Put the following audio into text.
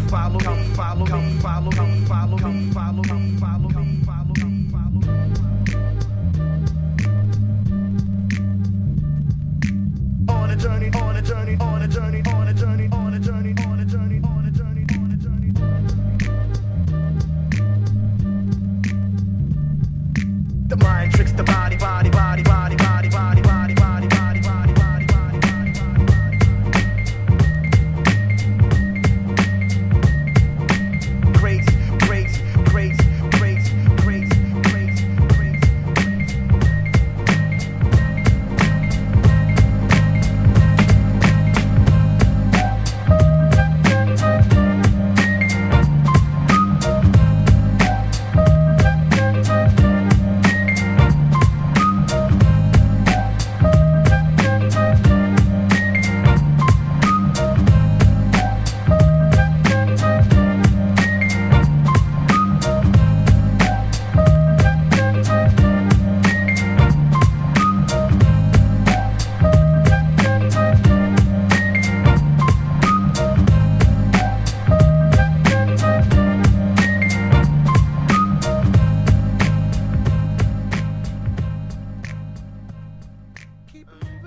follow, come follow, come follow, come follow, come follow, come follow, come follow, come follow. On a journey, on a journey, on a journey, on a journey, on a journey, on a journey, on a journey, on a journey. The mind tricks the body, body, body, body, body, body, body, body, body, body, body, body, body, body. Grace, grace, grace, grace, grace, grace, grace. Keep it moving.